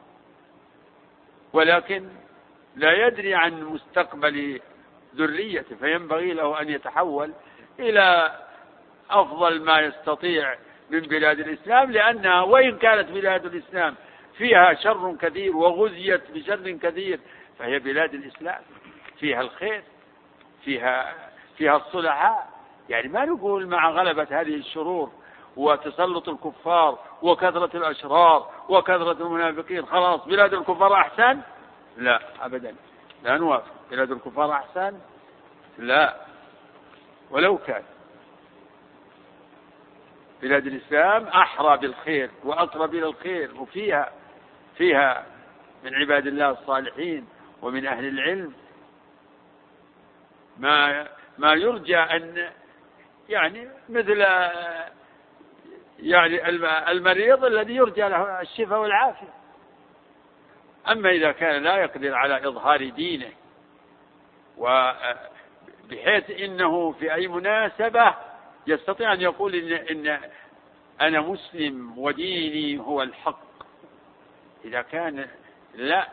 ولكن لا يدري عن مستقبل ذريته، فينبغي له أن يتحول إلى أفضل ما يستطيع من بلاد الإسلام، لأنها وإن كانت بلاد الإسلام فيها شر كثير وغزيت بشر كثير فهي بلاد الإسلام فيها الخير، فيها الصلحاء. يعني ما نقول مع غلبة هذه الشرور وتسلط الكفار وكثرة الأشرار وكثرة المنافقين خلاص بلاد الكفار أحسن. لا أبدا، لا نوافق. بلاد الكفار أحسن لا، ولو كان بلاد الإسلام أحرى بالخير وأقرب إلى الخير، وفيها من عباد الله الصالحين ومن أهل العلم ما يرجى أن يعني مثل يعني المريض الذي يرجى له الشفاء والعافية. أما إذا كان لا يقدر على إظهار دينه وبحيث إنه في أي مناسبة يستطيع أن يقول إن أنا مسلم وديني هو الحق، إذا كان لا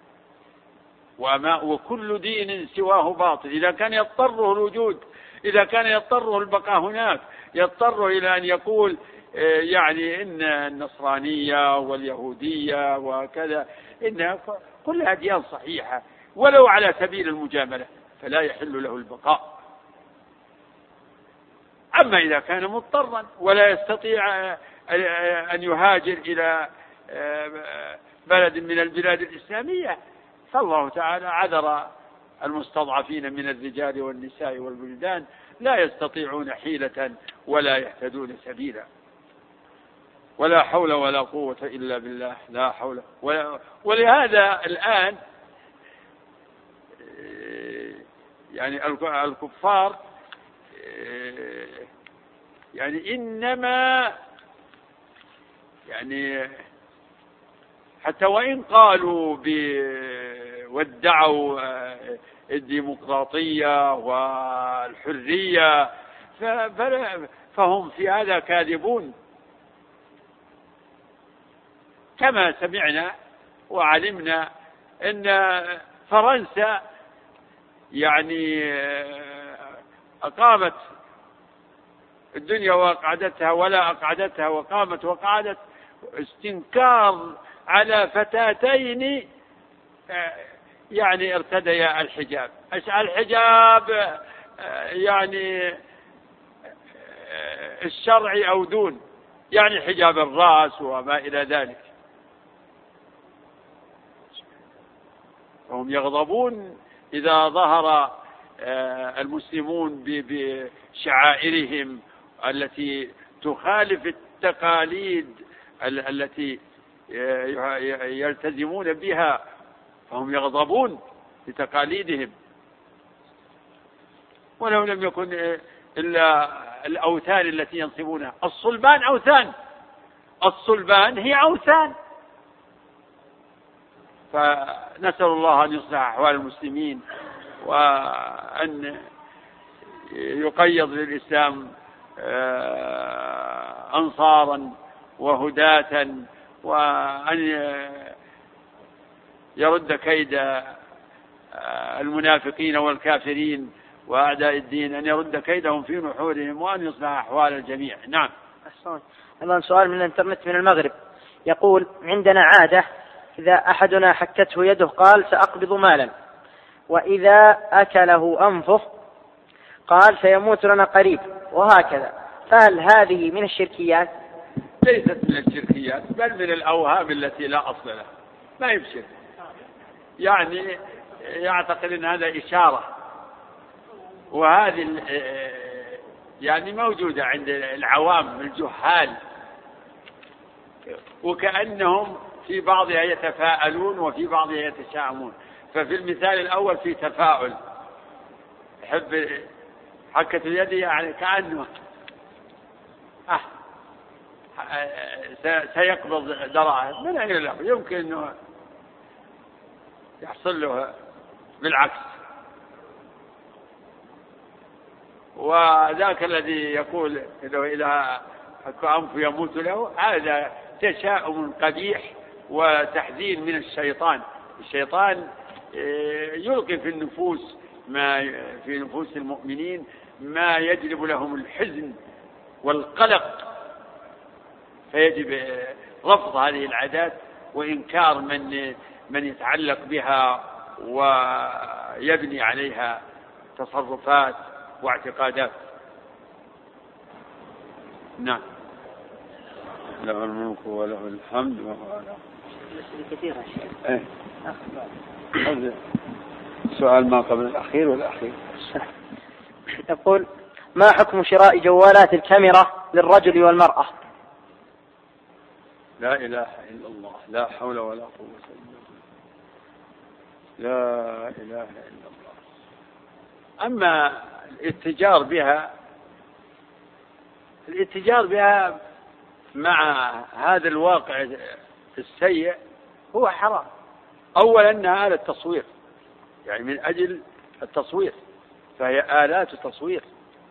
وكل دين سواه باطل، إذا كان يضطره الوجود، إذا كان يضطره البقاء هناك، يضطر إلى أن يقول يعني إن النصرانية واليهودية وكذا إنها كل أديان صحيحة ولو على سبيل المجاملة، فلا يحل له البقاء. أما إذا كان مضطرا ولا يستطيع أن يهاجر إلى بلد من البلاد الإسلامية فالله تعالى المستضعفين من الرجال والنساء والولدان لا يستطيعون حيلة ولا يهتدون سبيلا. ولا حول ولا قوة إلا بالله، لا حول ولهذا الآن يعني الكفار يعني إنما يعني حتى وإن قالوا وادعوا الديمقراطية والحرية فهم في هذا كاذبون، كما سمعنا وعلمنا أن فرنسا يعني أقامت الدنيا وأقعدتها ولا أقعدتها، وقامت وقعدت استنكار على فتاتين يعني ارتديا الحجاب. الحجاب يعني الشرعي أو دون، يعني حجاب الرأس وما إلى ذلك. وهم يغضبون إذا ظهر المسلمون بشعائرهم التي تخالف التقاليد التي يلتزمون بها، فهم يغضبون لتقاليدهم. ولو لم يكن إلا الأوثان التي ينصبونها. الصلبان أوثان، الصلبان هي أوثان. فنسأل الله أن يصلح أحوال المسلمين، وأن يقيض للإسلام أنصارا وهداة، وأن يرد كيد المنافقين والكافرين وأعداء الدين، أن يرد كيدهم في نحورهم، وأن يصلح أحوال الجميع. نعم. الآن سؤال من الإنترنت من المغرب يقول: عندنا عادة إذا أحدنا حكته يده قال سأقبض مالا، وإذا أكله أنفه قال سيموت لنا قريب، وهكذا، فهل هذه من الشركيات؟ ليست من الشركيات، بل من الأوهام التي لا أصل لها، ما يبشر. يعني يعتقد أن هذا إشارة، وهذه يعني موجودة عند العوام الجهال، وكأنهم في بعضها يتفاءلون وفي بعضها يتشاءمون. ففي المثال الأول في تفاؤل، يحب حكة اليد يعني كأنه سيقبض دراهم، من أين له؟ يمكن أنه يحصل له بالعكس. وذاك الذي يقول إذا حك أنفه يموت له، هذا تشاؤم قبيح وتحذير من الشيطان. الشيطان يلقي في النفوس في نفوس المؤمنين ما يجلب لهم الحزن والقلق، فيجب رفض هذه العادات وإنكار من يتعلق بها ويبني عليها تصرفات واعتقادات. نعم. له الملك وله الحمد وهو على كثير. سؤال ما قبل الأخير والأخير. يقول: ما حكم شراء جوالات الكاميرا للرجل والمرأة؟ لا إله إلا الله، لا حول ولا قوة إلا بالله، لا إله إلا الله. أما الاتجار بها مع هذا الواقع السيء هو حرام. أولا أنها آلة تصوير، يعني من أجل التصوير، فهي آلات تصوير،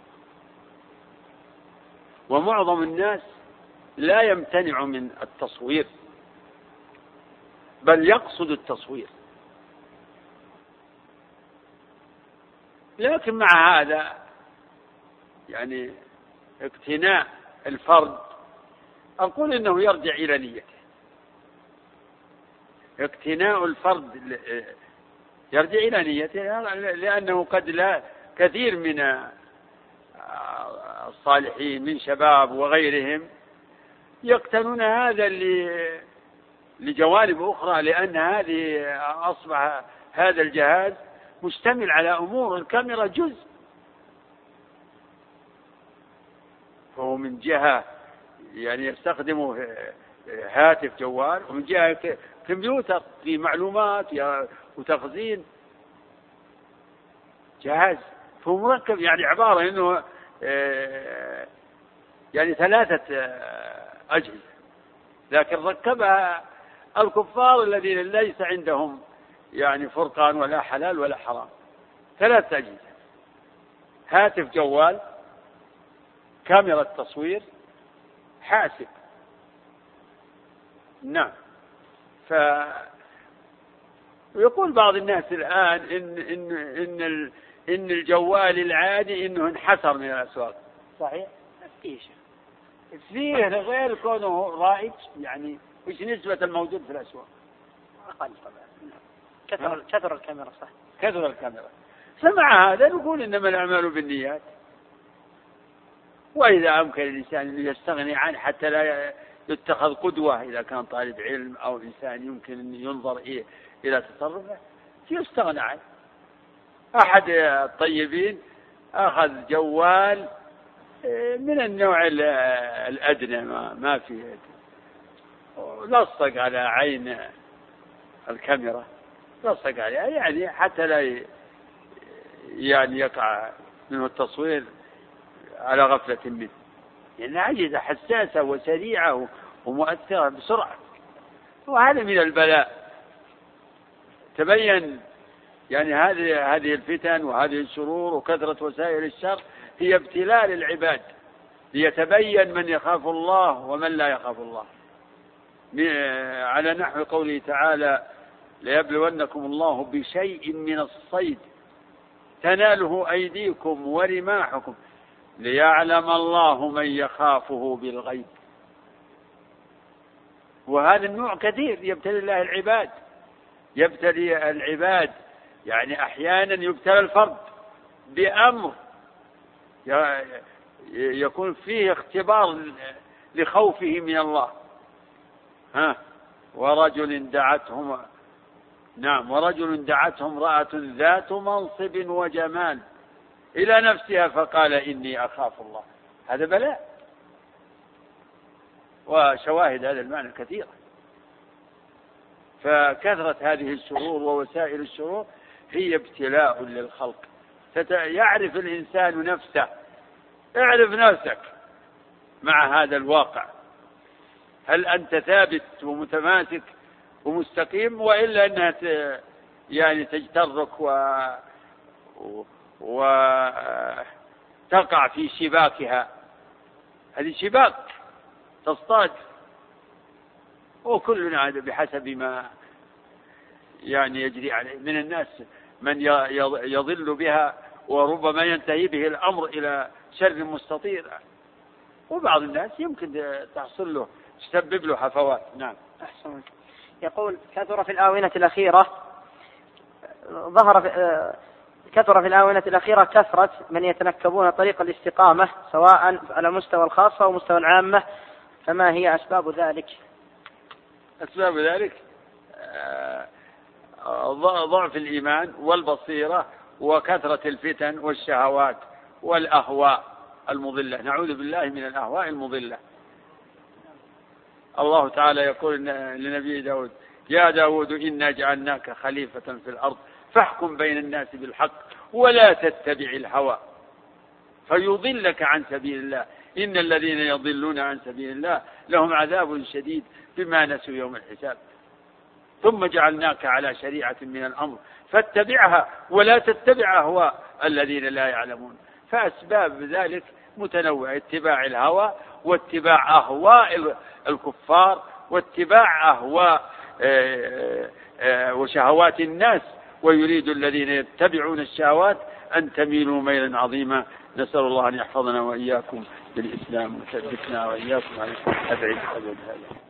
ومعظم الناس لا يمتنع من التصوير بل يقصد التصوير. لكن مع هذا يعني اقتناء الفرد، أقول إنه يرجع إلى نيته. اقتناء الفرد يرجع إلى نيته، لأنه قد لا كثير من الصالحين من شباب وغيرهم يقتنون هذا لجوانب أخرى، لأن هذه أصبح هذا الجهاز مشتمل على أمور، الكاميرا جزء، فهو من جهة يعني يستخدمه هاتف جوال، ومن جهة كمبيوتر في معلومات وتخزين جهاز، فهو مركب، يعني عبارة إنه يعني 3 أجهزة، لكن ركبها الكفار الذين ليس عندهم يعني فرقان ولا حلال ولا حرام. 3 أجهزة: هاتف جوال، كاميرا تصوير، حاسب. نعم. ويقول بعض الناس الآن إن الجوال العادي إنه انحسر من الأسواق. صحيح؟ فيه غير كونه رائج، يعني وش نسبة الموجود في الأسواق؟ أقل طبعا. كثر الكاميرا. صح، كثر الكاميرا. فمع هذا نقول إنما الأعمال بالنيات، وإذا أمكن الإنسان أن يستغني عنه حتى لا يتخذ قدوة، إذا كان طالب علم أو إنسان يمكن أن ينظر إلى تصرفه يستغنى عنه. أحد الطيبين أخذ جوال من النوع الأدنى، ما فيه، لصق على عين الكاميرا، لصق عليها يعني حتى لا يعني يقع منه التصوير على غفلة منه، لأنها أجهزة حساسة وسريعة ومؤثرة بسرعة، وهذا من البلاء. تبين يعني هذه الفتن وهذه الشرور وكثرة وسائل الشر هي ابتلاء للعباد، ليتبين من يخاف الله ومن لا يخاف الله، على نحو قوله تعالى: ليبلونكم الله بشيء من الصيد تناله أيديكم ورماحكم ليعلم الله من يخافه بالغيب. وهذا النوع كثير يبتلي الله العباد، يبتلي العباد، يعني أحيانا يبتلى الفرد بأمر يكون فيه اختبار لخوفه من الله. ورجل دعته امرأة ذات منصب وجمال إلى نفسها فقال إني أخاف الله. هذا بلاء، وشواهد هذا المعنى كثيرة. فكثرة هذه الشرور ووسائل الشرور هي ابتلاء للخلق. يعرف الإنسان نفسه، اعرف نفسك مع هذا الواقع، هل أنت ثابت ومتماسك ومستقيم، وإلا أنها يعني تجترك وتقع في شباكها. هذه شباك تصطاد، وكلنا هذا بحسب ما يعني يجري عليه. من الناس من يضل بها وربما ينتهي به الأمر إلى شر مستطير، وبعض الناس يمكن تحصل له، تسبب له هفوات. نعم. أحسن. يقول: كثر في الآونة الأخيرة كثرة من يتنكبون طريق الاستقامة، سواء على مستوى الخاصة أو مستوى العامة، فما هي أسباب ذلك؟ أسباب ذلك ضعف الإيمان والبصيرة وكثرة الفتن والشهوات والأهواء المضلة. نعوذ بالله من الأهواء المضلة. الله تعالى يقول لنبي داود: يا داود إنا جعلناك خليفة في الأرض فاحكم بين الناس بالحق ولا تتبع الهوى فيضلك عن سبيل الله إن الذين يضلون عن سبيل الله لهم عذاب شديد بما نسوا يوم الحساب ثم جعلناك على شريعة من الأمر فاتبعها ولا تتبع أهواء الذين لا يعلمون. فأسباب ذلك متنوعة: اتباع الهوى، واتباع أهواء الكفار، واتباع أهواء وشهوات الناس، ويريد الذين يتبعون الشهوات أن تميلوا ميلا عظيما. نسأل الله أن يحفظنا وإياكم بالإسلام ويثبتنا وإياكم على أبعد هذا.